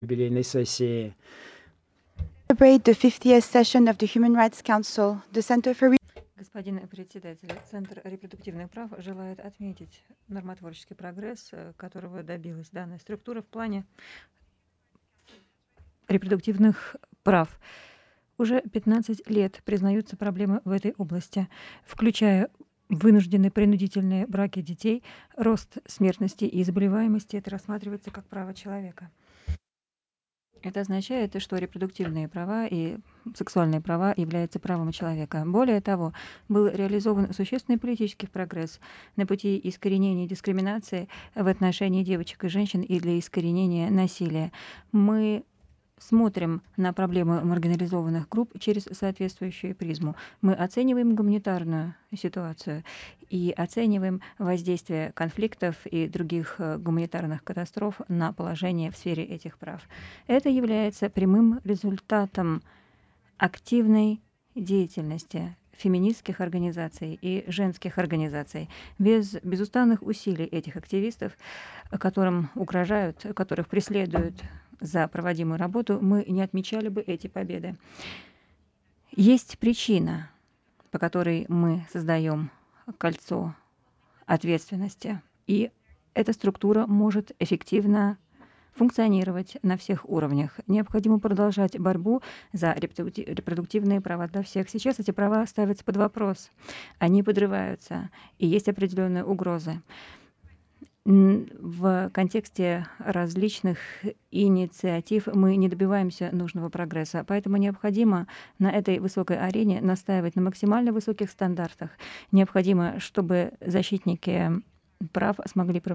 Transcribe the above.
юбилейной сессии. Celebrate the 50th session of the Human Rights Council, the Center for Господин председатель, Центр репродуктивных прав желает отметить нормотворческий прогресс, которого добилась данная структура в плане репродуктивных прав. Уже 15 лет признаются проблемы в этой области, включая вынужденные принудительные браки детей, рост смертности и заболеваемости. Это рассматривается как право человека. Это означает, что репродуктивные права и сексуальные права являются правом человека. Более того, был реализован существенный политический прогресс на пути искоренения дискриминации в отношении девочек и женщин и для искоренения насилия. Мы смотрим на проблемы маргинализованных групп через соответствующую призму. Мы оцениваем гуманитарную ситуацию и оцениваем воздействие конфликтов и других гуманитарных катастроф на положение в сфере этих прав. Это является прямым результатом активной деятельности феминистских организаций и женских организаций. Без безустанных усилий этих активистов, которым угрожают, которых преследуют за проводимую работу, мы не отмечали бы эти победы. Есть причина, по которой мы создаем кольцо ответственности, и эта структура может эффективно функционировать на всех уровнях. Необходимо продолжать борьбу за репродуктивные права для всех. Сейчас эти права ставятся под вопрос, они подрываются, и есть определенные угрозы. В контексте различных инициатив мы не добиваемся нужного прогресса, поэтому необходимо на этой высокой арене настаивать на максимально высоких стандартах. Необходимо, чтобы защитники прав смогли